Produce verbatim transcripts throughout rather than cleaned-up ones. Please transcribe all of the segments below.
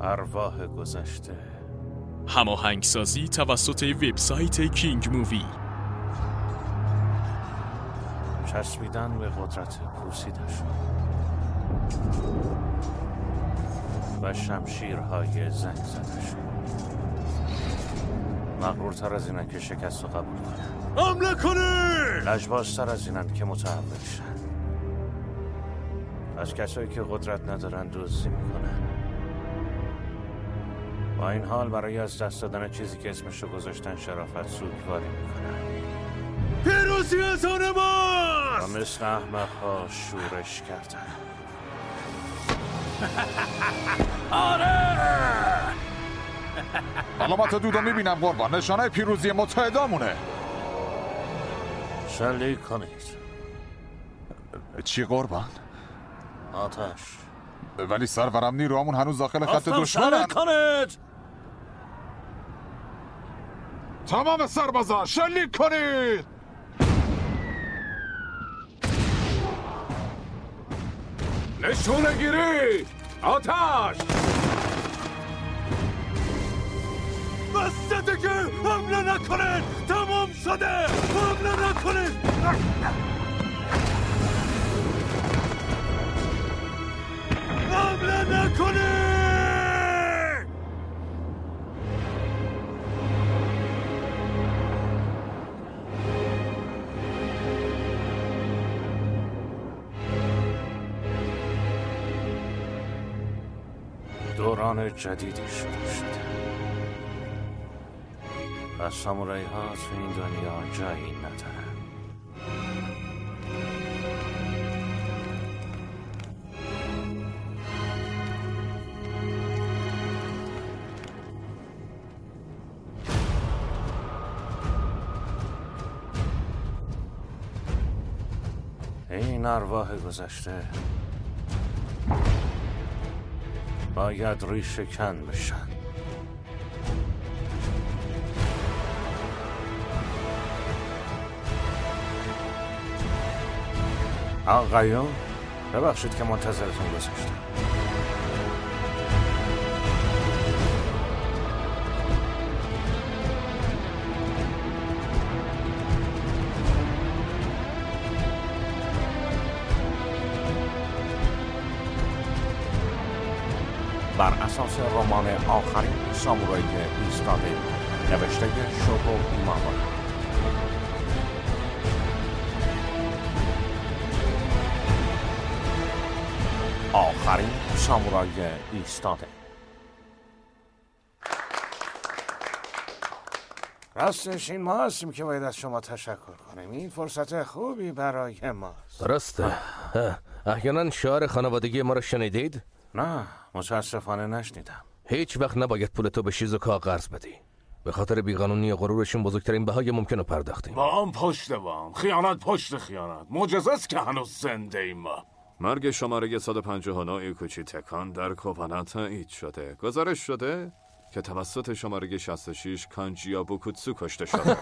ارواح گذشته. هماهنگسازی توسط وبسایت کینگ مووی. چسبیدن به قدرت پوسیدشون و شمشیرهای زنگ زدشون. مغرورتر از اینن که شکست رو قبول کنن. حمله کنید! لجبازتر از اینن که متحول شن. از کسایی که قدرت ندارن دزدی میکنن. با این حال برای از دست دادن چیزی که اسمشو گذاشتن شرافت سوگواری میکنن. پیروزی از آن ماست! و مثل احمق‌ها شورش کردن. آره! علامت دودو میبینم قربان، نشانه پیروزی متحدامونه. شلیک کنید. چی قربان؟ آتش. ولی سرورم نیروامون هنوز داخل خط دشمنن. شلیک کنید! تمام سربازا شلیک کنید! نشونه گیری! آتش! بسته دیگه! حمله نکنید! تمام شده! حمله نکنید! حمله نکنید! دوران جدیدی شروع شده و سامورایی ها تو این دنیا جایی ندارن. این ارواح گذشته باید ریشه کن بشن. آقایون ببخشید که منتظرتون گذاشتم. بر اساس رمان آخرین سامورایی ایستاده نوشته شوگو ایمامورا. آخرین سامورایی ایستاده. راستش این ما هستیم که باید از شما تشکر کنیم. این فرصت خوبی برای ماست. درسته. احیانا شعار خانوادگی ما رو شنیدید؟ نه متاسفانه نشنیدم. هیچ وقت نباید پولتو به شیزوکا قرض بدی. به خاطر بیقانونی و غرورشون بزرگترین بهای ممکن رو پرداختیم. وام پشت وام، خیانت پشت خیانت. معجزه است که هنوز زنده ایم ما. مرگ شماره صد و پنجاه و نه کوچی تکان در کوپانا تایید شده. گزارش شده که توسط شماره شصت و شش کانجیا بوکوتسو کشته شده.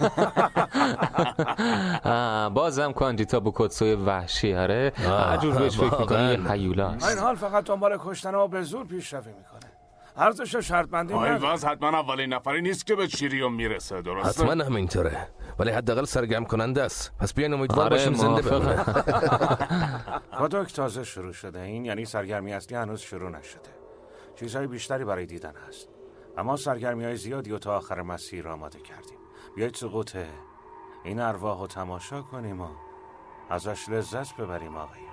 بازم کانجیتا بوکوتسوی وحشی. آره هر جور بهش فکر می‌کنی یه هیولاست. این حال فقط دنبال کشتن و به زور پیشروی میکنه. ارزش شرط بندی نداره. نداره. واسه حتما اولین نفری نیست که به چیریوم میرسه. درسته؟ حتما همینطوره. ولی حداقل سرگرم کننده است. پس بیاین امیدوار باشیم زنده بمونه. کادوک تازه شروع شده. این یعنی سرگرمی اصلی هنوز شروع نشده. چیزهای بیشتری برای دیدن هست. اما سرگرمی‌های زیادی رو تا آخر مسیر آماده کردیم. بیایید سقوط این ارواح رو تماشا کنیم و ازش لذت ببریم آقایون.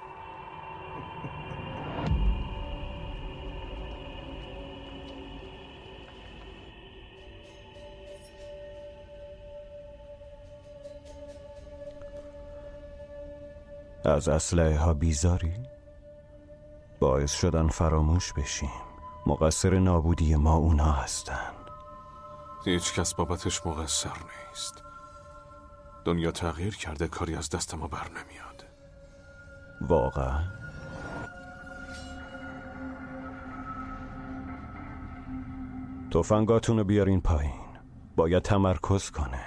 از اسلحه ها بیزاری؟ باعث شدن فراموش بشیم. مقصر نابودی ما اونا هستن. هیچ کس بابتش مقصر نیست. دنیا تغییر کرده، کاری از دست ما بر نمیاد. واقعا؟ تفنگاتونو بیارین پایین. باید تمرکز کنه.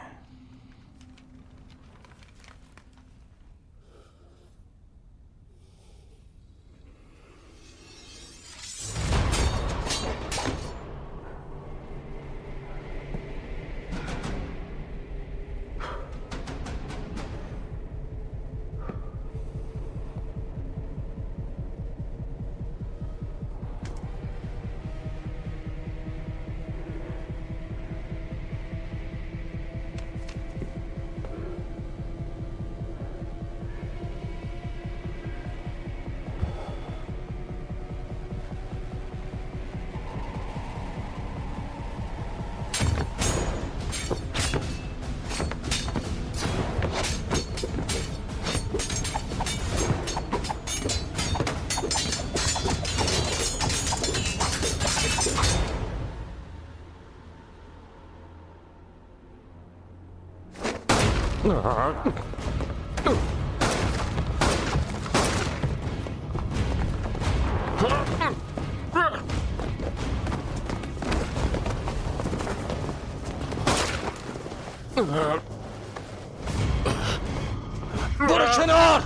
برو کنار.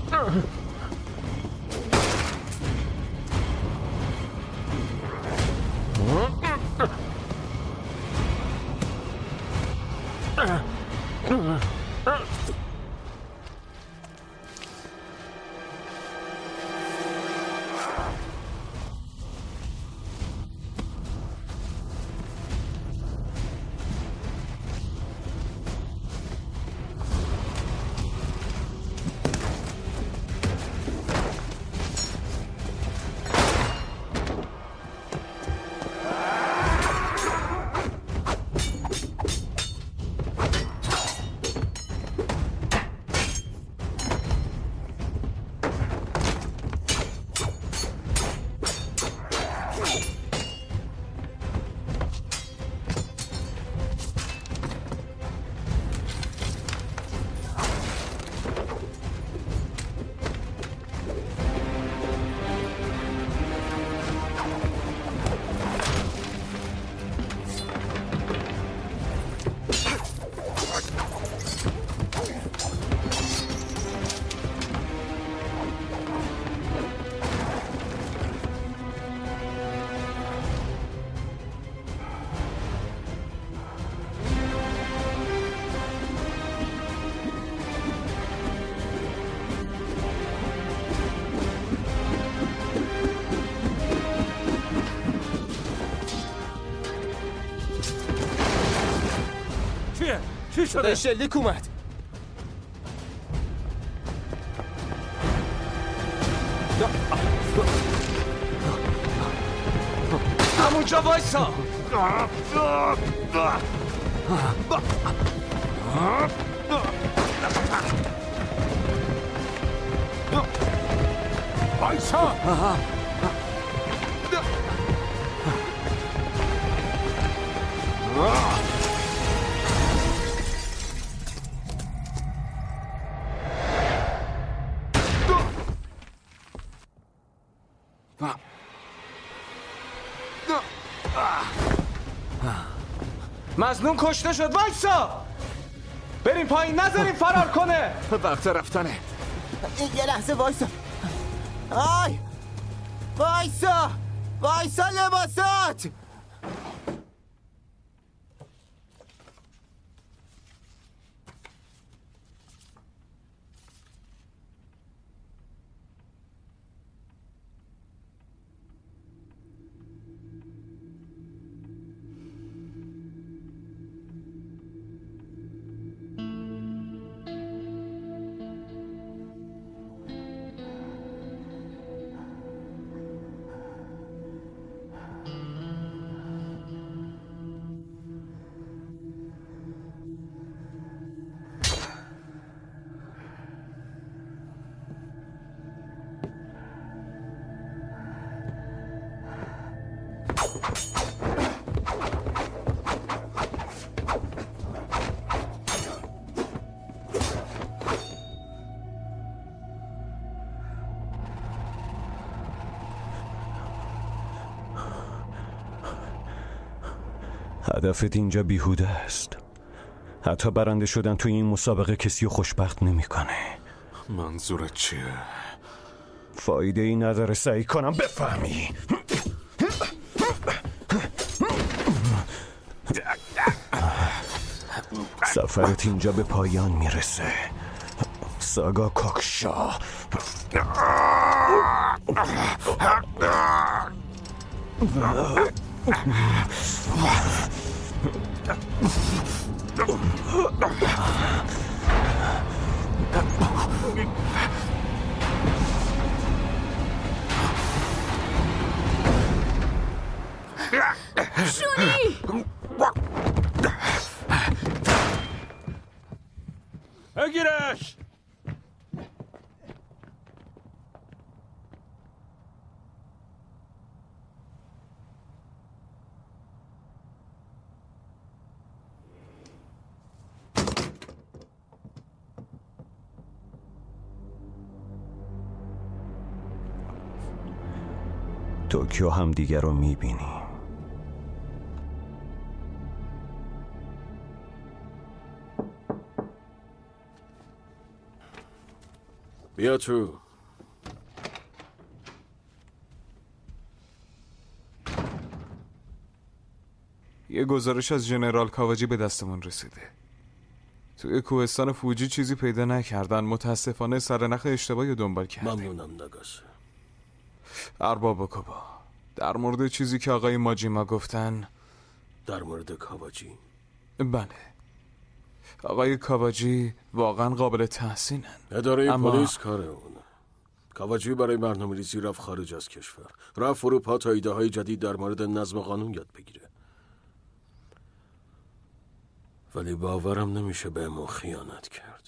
چی شده؟ شلیک اومد. همونجا وایسا. وایسا. مظنون کشته شد. وایسا. بریم پایین، نذاریم فرار کنه. وقت رفتنه. یه لحظه وایسا. آی وایسا وایسا لباسات. هدفت اینجا بیهوده است. حتی برنده شدن توی این مسابقه کسی رو خوشبخت نمیکنه. منظورت چیه؟ فایده ای نداره سعی کنم بفهمی. سفرت اینجا به پایان میرسه. ساگا کاکشا. شونی! بگیرش! توکیو هم دیگر رو میبینیم. بیا تو. یه گزارش از ژنرال کاواجی به دستمون رسیده. توی کوهستان فوجی چیزی پیدا نکردن. متاسفانه سرنخ اشتباهی دنبال کردیم. ممنونم نگاس. ارباب کوبا، در مورد چیزی که آقای ماجیما گفتن. در مورد کاواجی؟ بله، آقای کاواجی واقعا قابل تحسینن. اداره اما... پلیس کاره اونه. کاواجی برای برنامه‌ریزی رفت خارج از کشور، رفت اروپا تا ایده های جدید در مورد نظم قانون یاد بگیره. ولی باورم نمیشه به ما خیانت کرد.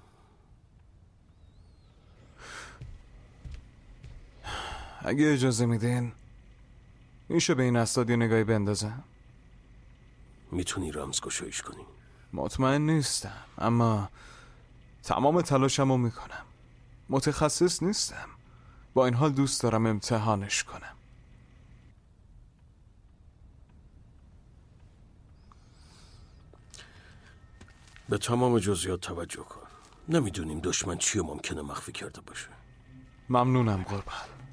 اگه اجازه میدین میشه به این اسناد یه نگاهی بندازم؟ میتونی رمزگشاییش کنی؟ مطمئن نیستم، اما تمام تلاشمو میکنم. متخصص نیستم، با این حال دوست دارم امتحانش کنم. به تمام جزئیات توجه کن. نمیدونیم دشمن چی ممکنه مخفی کرده باشه. ممنونم قربان.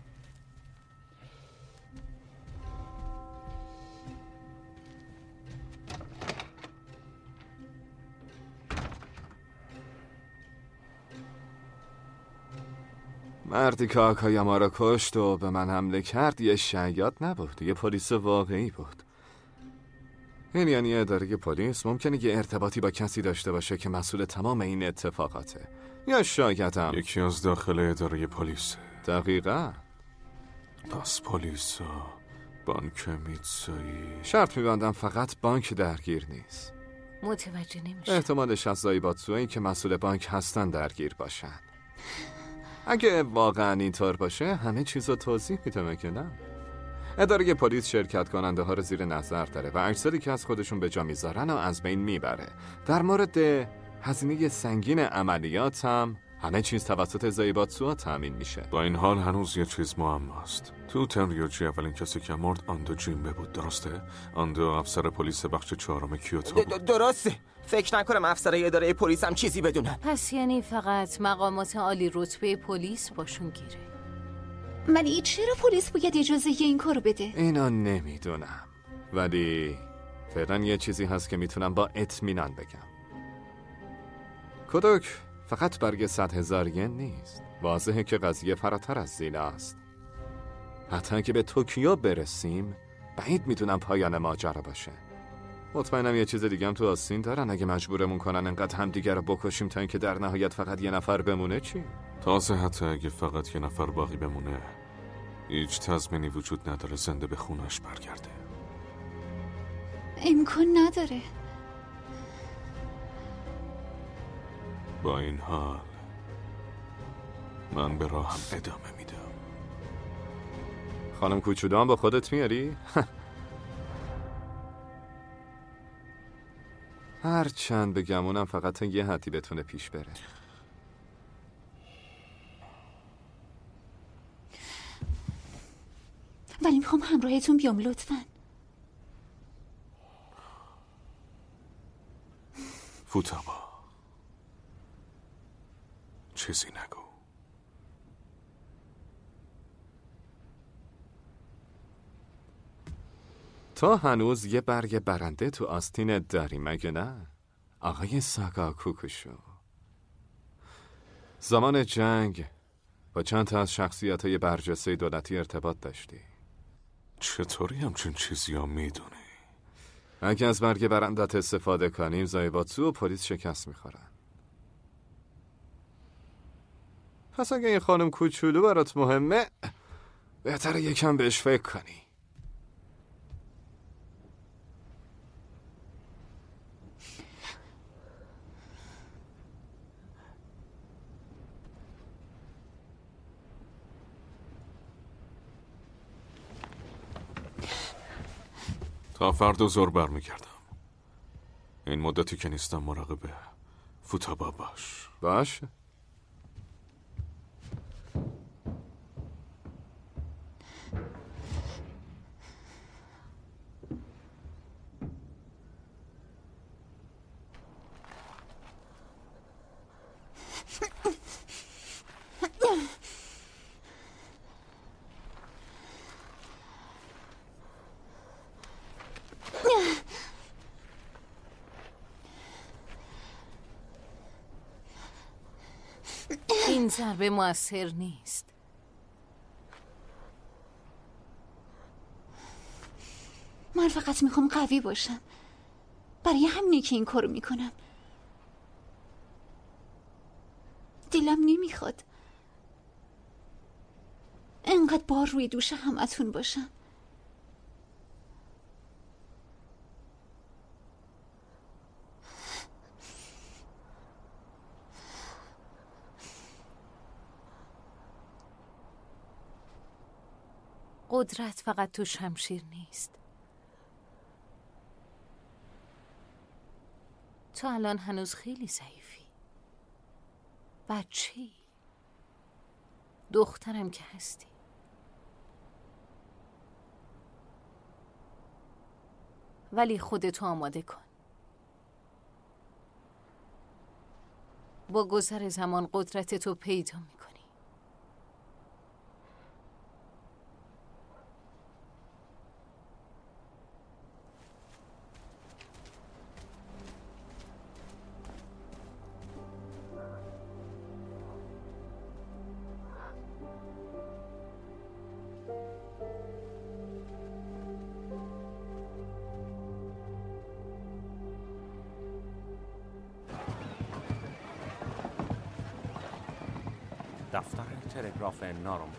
مردی که آکای ما را کشت و به من حمله کرد یه شیاد نبود، یه پلیس واقعی بود. این یعنی اداره پلیس ممکنه یه ارتباطی با کسی داشته باشه که مسئول تمام این اتفاقاته، یا شاید هم یکی از داخل اداره پلیس. دقیقا. پس پلیسا بانک میتسایی. شرط میبندم فقط بانک درگیر نیست. متوجه نمیشه. احتمالش از زایباتسویی که مسئول بانک هستن درگیر باشن. اگه واقعا اینطور باشه همه چیز رو توضیح میده مگه نه؟ اداره پلیس شرکت کننده ها رو زیر نظر داره و اجسادی که از خودشون به جا میذارن و از بین میبره. در مورد هزینه سنگین عملیات هم همه چیز توسط زایباتسو تامین میشه. با این حال هنوز یه چیز معماست. تو تنریوجی اولین کسی که مرد آندو جیمبه بود، درسته؟ آندو افسر پلیس بخش چهارم کیوتو بود. درسته. فکر نکنم افسرهای اداره پلیس هم چیزی بدونن. پس یعنی فقط مقامات عالی رتبه پلیس باشون گیره. ولی چرا پلیس باید اجازه این کارو بده؟ اینا نمیدونم، ولی فعلا یه چیزی هست که میتونم با اطمینان بگم. کدوک فقط برگ صد هزار ین نیست. واضحه که قضیه فراتر از زیل است. حتی که به توکیو برسیم بعید میتونم پایان ماجرا باشه. مطمئنم یه چیز دیگه هم تو آستین دارن. اگه مجبورمون کنن انقدر هم دیگر رو بکشیم تا اینکه در نهایت فقط یه نفر بمونه چی؟ تازه حتی اگه فقط یه نفر باقی بمونه هیچ تضمینی وجود نداره زنده به خونش برگرده. امکان نداره. با این حال من به راهم ادامه میدم. خانم کوچولو هم با خودت میاری؟ هر چند بگمونم فقط یه حدی بتونه پیش بره. ولی میخوام همراهتون بیام لطفاً. فوتابا چیزی نگو. تو هنوز یه برگ برنده تو آستینت داری مگه نه؟ آقای ساگا کوکوشو. زمان جنگ با چند تا از شخصیت‌های برجسته دولتی ارتباط داشتی. چطوری همچین چیزی ها میدونی؟ اگه از برگ برندت استفاده کنیم زایباتسو و پلیس شکست میخورن. پس اگه این خانم کوچولو برات مهمه بهتره یکم بهش فکر کنی. تا فردا زور برمیگردم. این مدتی که نیستم مراقب فوتابا باش. باش؟ این ضربه موثر نیست. من فقط میخوام قوی باشم. برای همینه که این کارو میکنم. دلم نمیخواد انقدر بار روی دوش همتون باشم. قدرت فقط تو شمشیر نیست. تو الان هنوز خیلی ضعیفی. بچه‌ای. دخترم که هستی. ولی خودتو آماده کن. با گذر زمان قدرتتو پیدا میکنی. دفتر تلگراف نارم.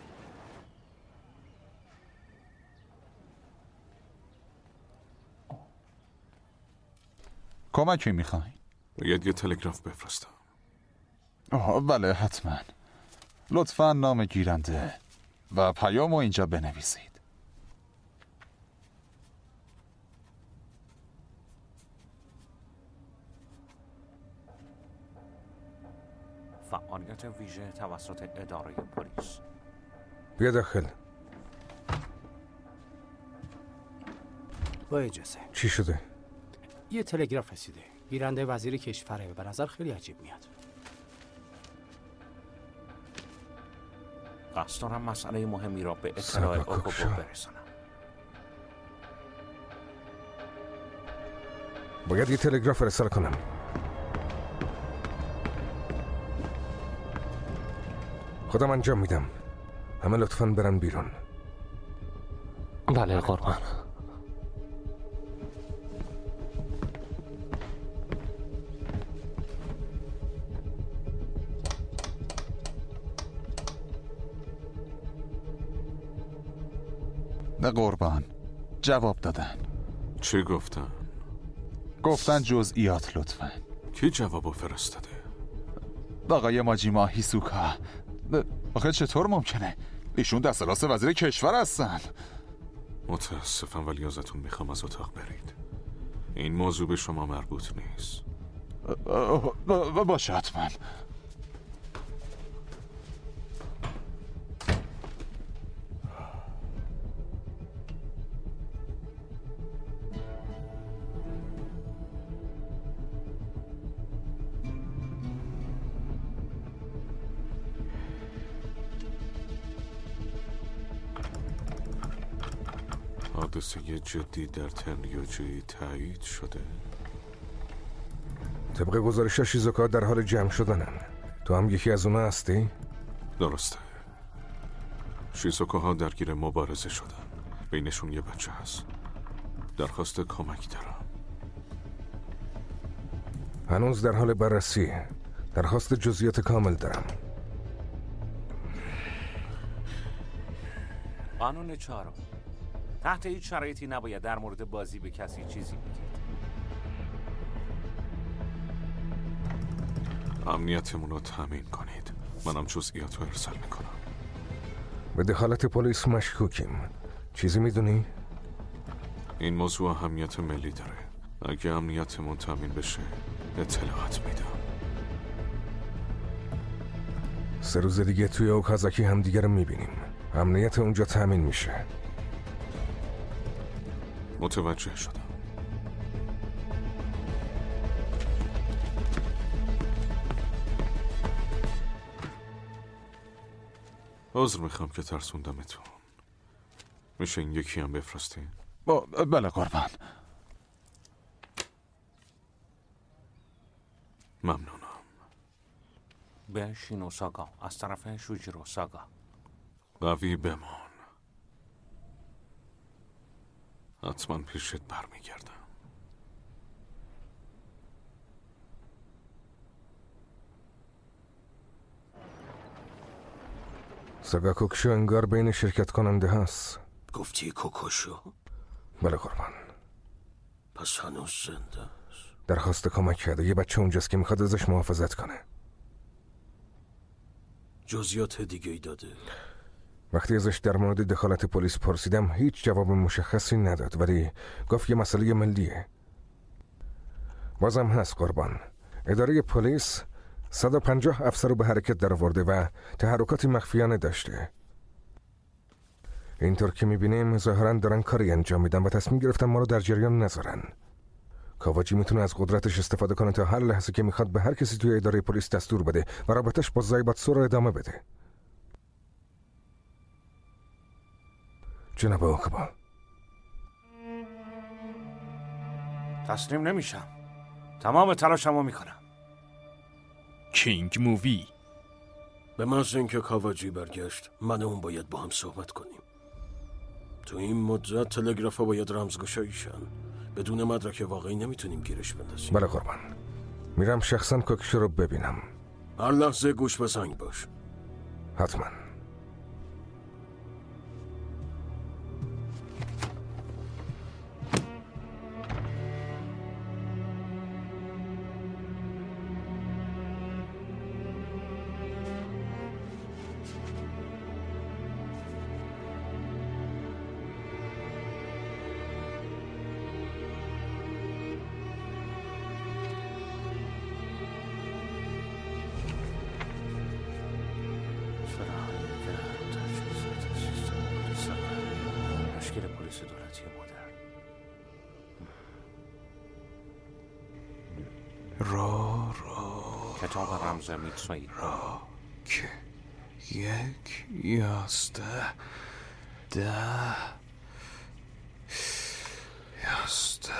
کمکی میخواین؟ باید یه تلگراف بفرستم. آه بله حتما. لطفا نام گیرنده و پیامو اینجا بنویسید. فعالیت ویژه توسط اداره پلیس. بیا داخل. با اجازه. چی شده؟ یه تلگراف رسیده. گیرنده وزیر کشوره. به نظر خیلی عجیب میاد. قصد دارم مسئله مهمی را به اطلاع اوکوبو برسانم. باید یه تلگراف ارسال کنم. خودم انجام میدم. همه لطفاً برن بیرون. بله قربان. نه قربان. جواب دادن. چی گفتن؟ گفتن جزئیات لطفاً. کی جوابو فرستاده؟ آقای ماجیما هیسوکا. آخه چطور ممکنه؟ ایشون دست راست وزیر کشور هستن. متاسفم ولی ازتون میخوام از اتاق برید. این موضوع به شما مربوط نیست. باشه حتما. حادثه جدی در تنیوجی تایید شده. طبق گزارش شیزوکا در حال جمع شدنن. تو هم یکی از اونا هستی؟ درسته. شیزوکاها درگیر مبارزه شدن. بینشون یه بچه هست. درخواست کمک دارم. هنوز در حال بررسی. درخواست جزئیات کامل دارم. قانون چهارم. تحت هیچ شرایطی نباید در مورد بازی به کسی چیزی بگید. امنیتمون رو تامین کنید. منم جزئیات رو ارسال میکنم. به دخالت پلیس مشکوکیم. چیزی میدونی؟ این موضوع اهمیت ملی داره. اگه امنیتمون تامین بشه اطلاعات میدم. سه روز دیگه توی اوکازاکی هم دیگه رو میبینیم. امنیت اونجا تامین میشه. متوجه شدم. عذر میخوام که ترسوندمتون. میشه این یکی هم بفرستین؟ بله قربان. ممنونم. به شینوساگا از طرف شوجیرو ساگا. قوی بمان. حتما پیشت برمیگردم. ساگا کوکشو انگار بین شرکت کننده هست. گفتی کوکوشو؟ بله قربان. پس هنوز زنده است. درخواست کمک کرده. یه بچه اونجاست که میخواد ازش محافظت کنه. جزئیات دیگه ای داده؟ وقتی ازش در مورد دخالت پلیس پرسیدم هیچ جواب مشخصی نداد، ولی گفت یه مسئله ملیه. بازم هست قربان. اداره پلیس صد و پنجاه افسر رو به حرکت در آورده و تحرکاتی مخفیانه داشته. اینطور که میبینیم ظاهراً دارن کاری انجام میدن و تصمیم گرفتن ما رو در جریان نذارن. کاواجی میتونه از قدرتش استفاده کنه تا هر لحظه که میخواد به هر کسی توی اداره پلیس دستور بده و رابطش با زایباتسو رو ادامه بده. جناب اوکابا. تسلیم نمیشم. تمام تلاشمو میکنم. کینگ مووی. به محض اینکه کاواجی برگشت من و اون باید با هم صحبت کنیم. تو این مدت تلگراف ها باید رمزگشایی شن. بدون مدرک واقعی نمیتونیم گیرش بندازیم. بله قربان. میرم شخصا کوکشو رو ببینم. هر لحظه گوش به زنگ باش. حتما. را را کتاب رمز میتسویی را که یک یازده ده یازده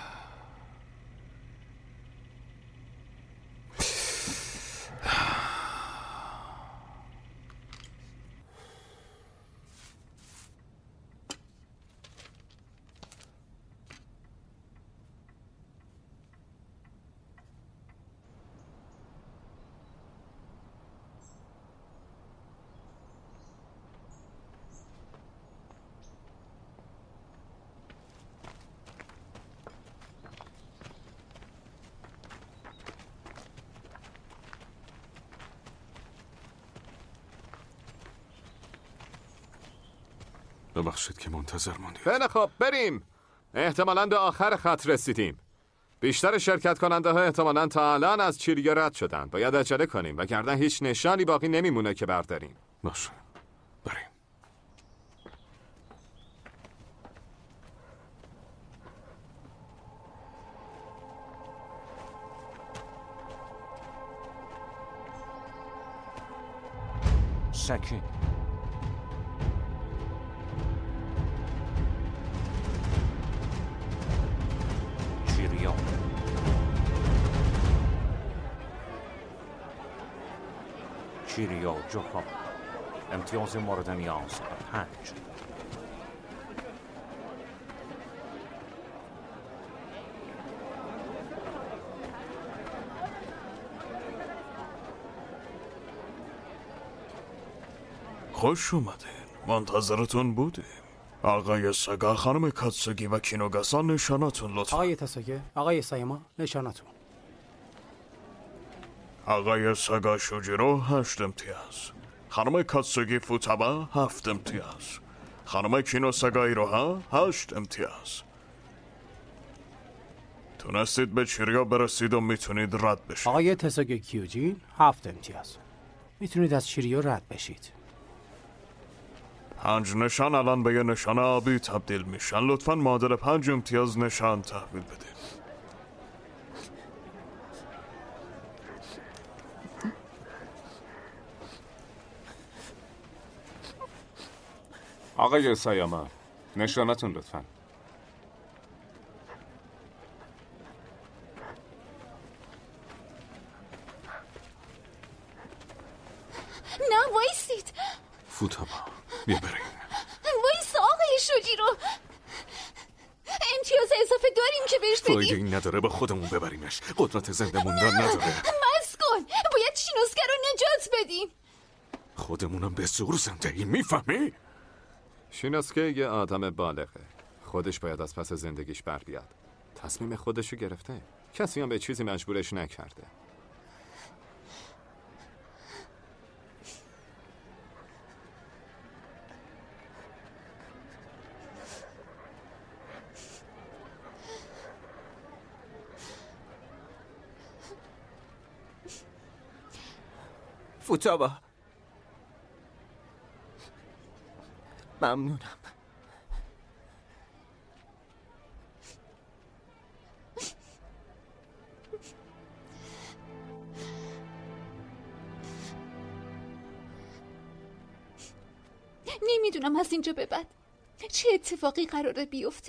ببخشید که منتظر موندید. خیلی خب بریم. احتمالاً به آخر خط رسیدیم. بیشتر شرکت کننده ها احتمالاً تا الان از چیریا رد شدن. باید عجله کنیم وگرنه هیچ نشانی باقی نمیمونه که برداریم. باشه. بریم. سکی چیریا چیریا جوکو امتیاز مورد نیاز پنج. خوش اومدین. منتظرتون بودیم. آقای ساگا، خانم کاتسوگی و کینوگاسا نشاناتون لطفا. آقای تاساگه، آقای سایما نشاناتون. آقای ساگا شوجیرو هشت امتیاز. خانم کاتسوگی فوتابا هفت امتیاز. خانم کینو ساگایروها هشت امتیاز. تونستید به چیریا برسید و میتونید رد بشید. آقای تاساگه کیوجین هفت امتیاز. میتونید از چیریا رد بشید. پنج نشان الان به یه نشان آبی تبدیل میشن. لطفاً معادل پنج امتیاز نشان تحویل بدید. آقای سایاما نشانتون لطفاً. فوتابا بیا بریم. وایسا آقای شجیرو، امتیاز اضافه داریم که بهش بدیم. فایده این نداره، با خودمون ببریمش. قدرت زنده موندن نداره. بس کن، باید شینوسکه رو نجات بدیم. خودمونم به زور زنده ایم، میفهمی؟ شینوسکه یه آدم بالغه، خودش باید از پس زندگیش بر بیاد. تصمیم خودشو گرفته، کسی هم به چیزی مجبورش نکرده. فوتابا، ممنونم. نمیدونم از اینجا به بعد چه اتفاقی قراره بیفته.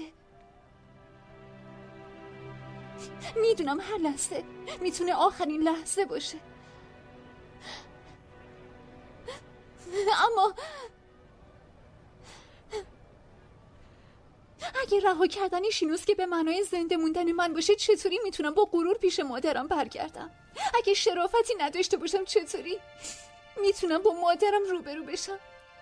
میدونم هر لحظه میتونه آخرین لحظه باشه، اما اگه رها کردن شینوسکه به معنای زنده موندن من باشه، چطوری میتونم با غرور پیش مادرم برگردم؟ اگه شرافتی نداشته باشم، چطوری میتونم با مادرم روبرو بشم؟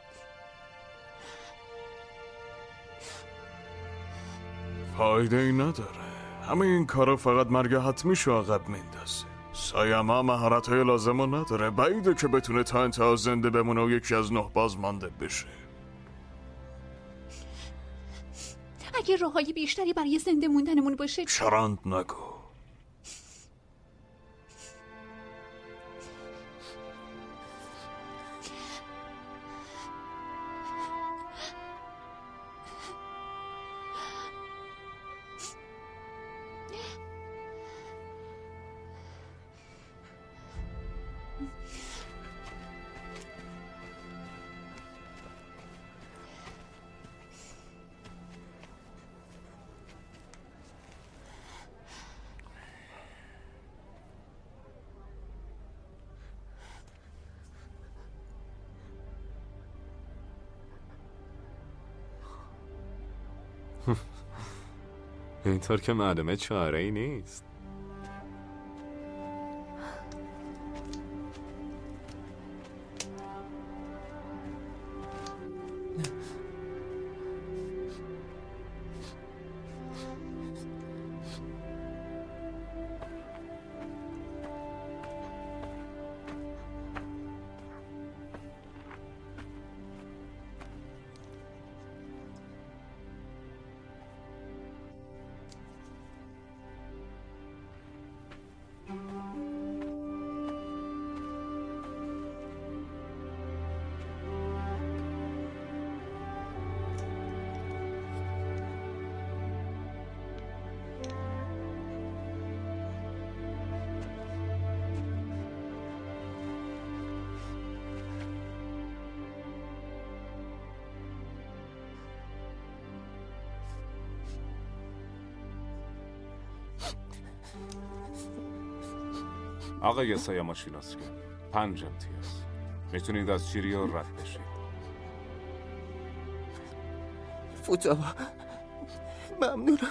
فایده ای نداره، همه این کارا فقط مرگ حتمیشو عقب میندازه. سایما مهارت های لازمو نداره، بعیده که بتونه تا انتها زنده بمونه و یکی از نه باز مانده بشه. اگه راههای بیشتری برای زنده موندنمون باشه. شراند نگو. اینطور که معلومه چاره ای نیست. آقای سایاما شینوسکه، پنج امتیاز. میتونید از شیریو رد بشید. فوتابا، ممنونم.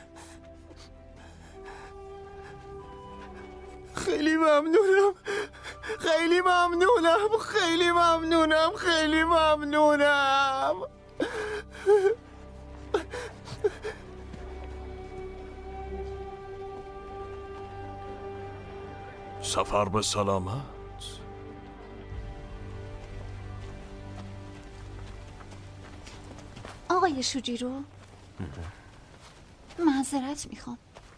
خیلی ممنونم. خیلی ممنونم. خیلی ممنونم. خیلی ممنونم. سفر به سلامت. آقای شوجیرو، معذرت میخوام.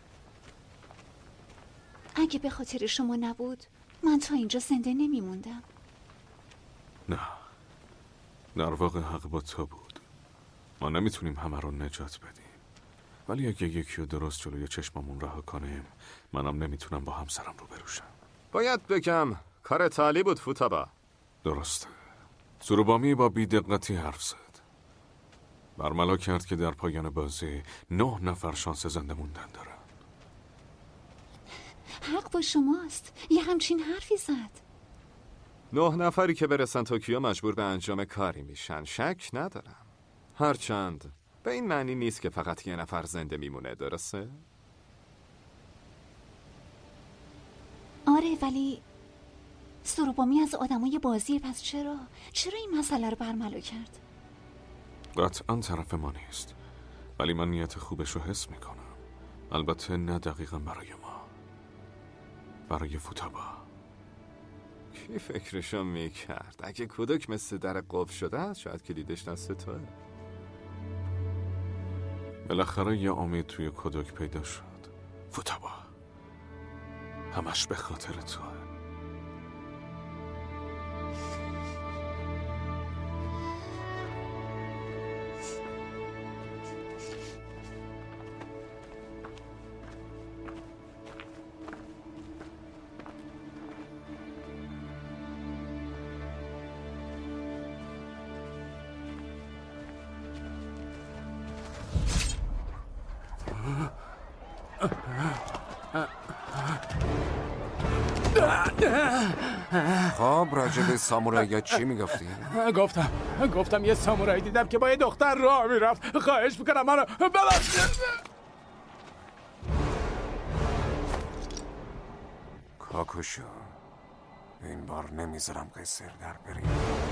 اگه به خاطر شما نبود من تا اینجا زنده نمیموندم. نه، در واقع حق با تو بود. ما نمیتونیم همه رو نجات بدیم، ولی اگه یکی رو درست جلوی چشممون رها کنیم، منم نمیتونم با همسرم رو بروشم. باید بگم کار تالی بود فوتابا. درسته. سوروبامی با بی‌دقتی حرف زد. برملا کرد که در پایان بازی نه نفر شانس زنده موندن دارن. حق با شماست. یه همچین حرفی زد. نه نفری که برسن توکیو مجبور به انجام کاری میشن، شک ندارم. هرچند به این معنی نیست که فقط یه نفر زنده میمونه، درسته؟ آره، ولی سروبامی از آدمای بازیه، پس چرا؟ چرا این مسئله رو برملا کرد؟ قطعا طرف ما نیست، ولی من نیت خوبش رو حس میکنم. البته نه دقیقا برای ما، برای فوتابا. کی فکرشو میکرد؟ اگه کودک مثل در قفل شده است، شاید کلیدش دست توه. بالاخره یه امید توی کودک پیدا شد. فوتابا، همش به خاطر توه. خب راجع به سامورایی چی میگفتی؟ گفتم گفتم یه سامورایی دیدم که با یه دختر راه میرفت. خواهش میکنم منو ببخش. کاکوشو، این بار نمیذارم قصر در بری.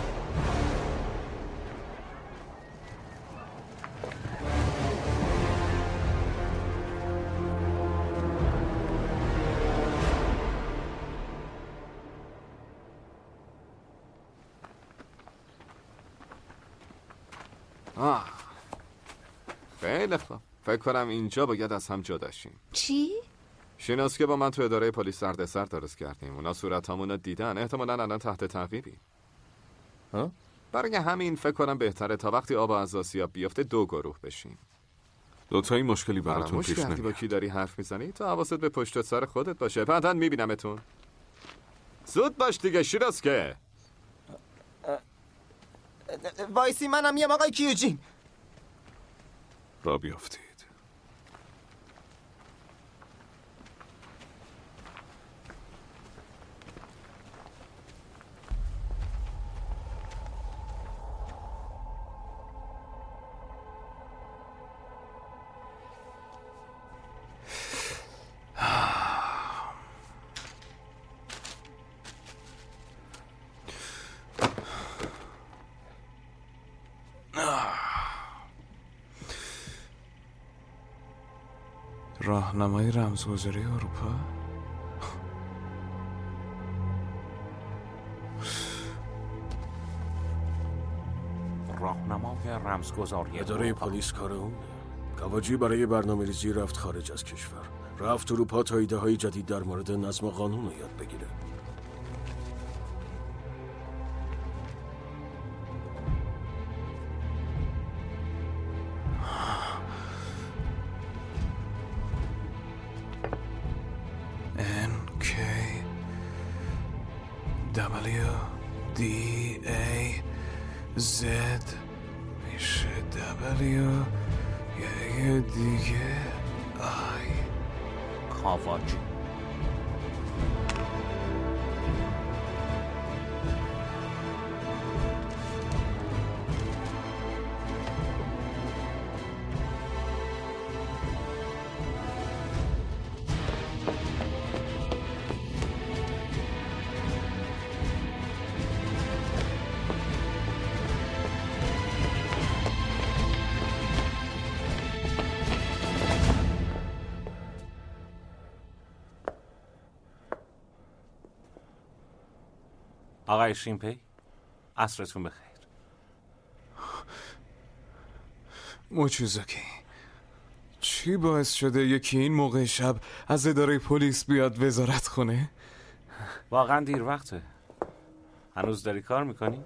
آه. خیلی خوب. فکر کنم اینجا باید از هم جدا شیم. چی؟ شیناسکه با من تو اداره پلیس دردسر درست کردیم. اونا صورتامونو دیدن. احتمالاً الان تحت تعقیبی. ها؟ برای همین فکر کنم بهتره تا وقتی آب از آسیاب بیفته دو گروه بشیم. دوتایی مشکلی براتون پیش نمیاد. با کی داری حرف میزنی؟ تو حواست به پشت سر خودت باشه. بعداً میبینمتون. زود باش دیگه شیناسکه. وایسی، منم یه آقای کیوجین. را بیافتید. راهنمای رمزگذاری اروپا؟ راهنمای رمزگذاری اداره پلیس کار اونه. کاواجی برای برنامه‌ریزی رفت خارج از کشور. رفت اروپا تا ایده های جدید در مورد نظم و قانون رو یاد بگیره. W D A Z میشه W یه دیگه I کاواجی. آقای شینپی، عصرتون بخیر. موچیزاکی، چی باعث شده یکی این موقع شب از اداره پلیس بیاد وزارت خونه؟ واقعا دیر وقته. هنوز داری کار میکنی؟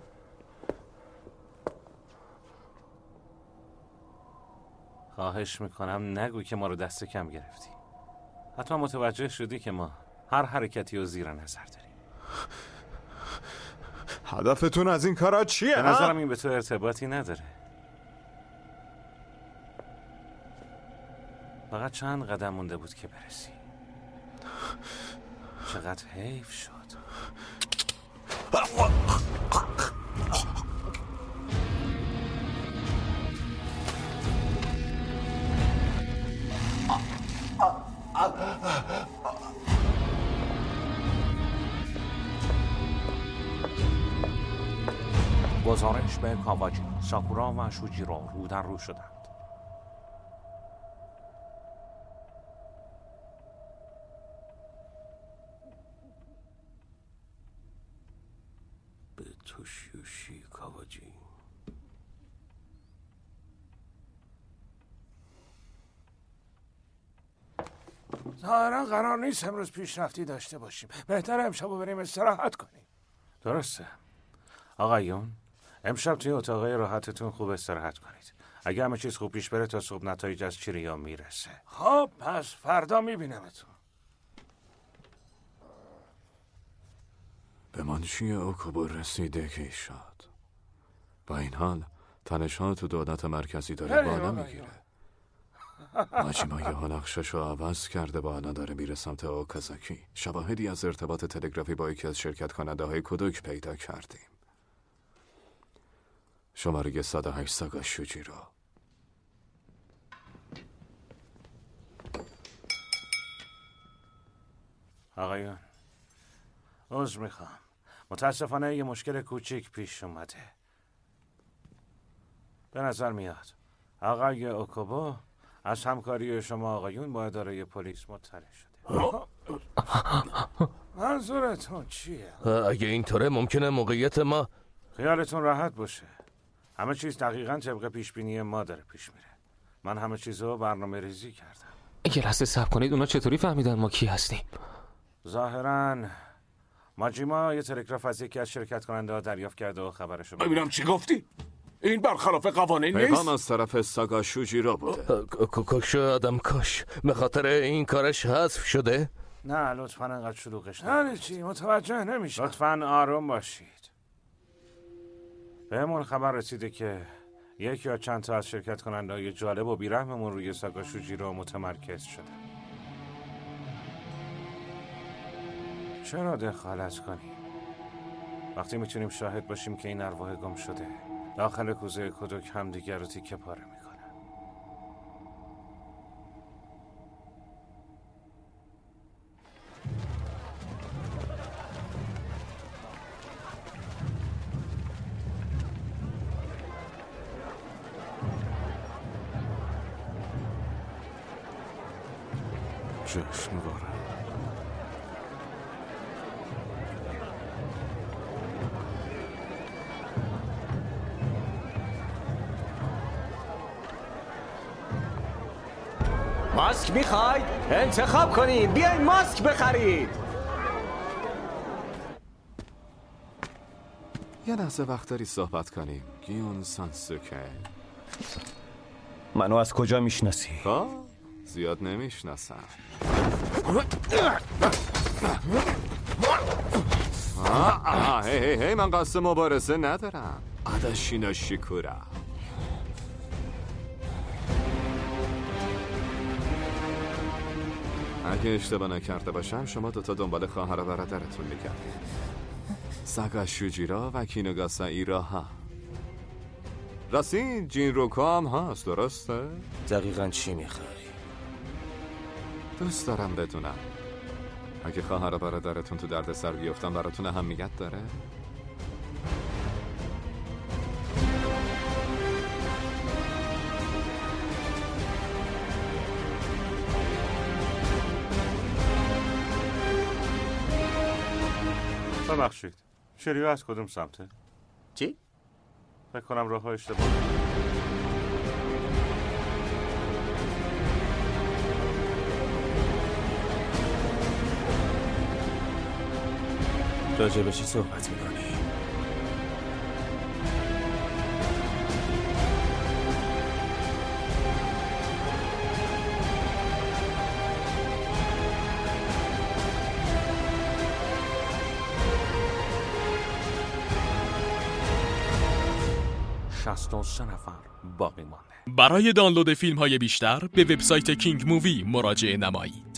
خواهش میکنم نگو که ما رو دست کم گرفتی. حتما متوجه شدی که ما هر حرکتی رو زیر نظر داریم. هدفتون از این کارا چیه؟ به نظرم این به تو ارتباطی نداره. فقط چند قدم مونده بود که برسی. چقدر حیف شد. گزارش به کاواجی، ساکورا و شوجیرو رو در رو شدند. به توشیوشی کاواجی. ظاهرا قرار نیست امروز پیشرفتی داشته باشیم. بهتر امشب رو بریم استراحت کنیم. درسته آقایون، امشب توی اتاقای راحتتون خوب استراحت کنید. اگه همه چیز خوب پیش بره تا صبح نتایج از چیریا میرسه. خب پس فردا میبینمتون. به منشی اوکوبو رسیده که شد. با این حال تنش‌ها تو دولت مرکزی داره بالا میگیره. ماجیما یه حال نقشش رو عوض کرده، با الان داره میره سمت اوکازاکی. شواهدی از ارتباط تلگرافی با یکی از شرکت کننده های کودوک پیدا کردیم. شماره صد و هشت ساگا شوجیرو. آقایون عذر میخوام، متاسفانه یه مشکل کوچیک پیش اومده. به نظر میاد آقای اوکوبو از همکاری شما آقایون با اداره پلیس مطلع شده. منظورتون چیه؟ اگه اینطوره ممکنه موقعیت ما... خیالتون راحت باشه، همه چیز دقیقاً طبق پیش بینی ما داره پیش میره. من همه چیزو برنامه ریزی کردم. یه لحظه صبر کنید، اونا چطوری فهمیدن ما کی هستیم؟ ظاهراً ماجیما یه تلگراف از یکی از شرکت کننده ها دریافت کرده و خبرشو ببینم چی گفتی؟ این برخلاف قوانین نیست؟ پیغام از طرف ساگا شوجیرو بوده. کش آدم کش به خاطر این کارش حذف شده؟ نه لطفاً انقدر شلوغش نه چی متوجه نمیشه. لطفاً آروم باشید. بهمون خبر رسیده که یک یا چند تا از شرکت کننده های جالب و بیرحممون روی ساگا شوجیرو متمرکز شده. چرا دخالت کنیم وقتی میتونیم شاهد باشیم که این ارواح گم شده داخل کوزه کودوک هم دیگر رو تیکه پاره میکنن؟ جشنواره. ماسک میخواید؟ انتخاب کنید، بیاین ماسک بخرید. یه لحظه وقت داری صحبت کنیم. گیون سانسوکه. منو از کجا میشناسی؟ خب زیاد نمیشناسم. آه آه هی هی هی من قصد مبارزه ندارم. آداشینا شیکورا. اگه اشتباه نکرده باشم شما دوتا دنبال خواهر و برادرتون میگردید. ساگا شوجیرو و کینوگاسا ایراها. راستی جین روکو هم هست، درسته؟ دقیقاً چی میخوای؟ دوست دارم بدونم اگه خواهر و برادرتون تو درد سر بیفتن براتون اهمیت داره؟ ببخشید شریو از کدوم سمته؟ چی؟ فکر کنم راه ها اشتباه. راجع به چی صحبت میکنی؟ شصت و سه نفر باقی مانده. برای دانلود فیلم های بیشتر به وبسایت کینگ مووی مراجعه نمایید.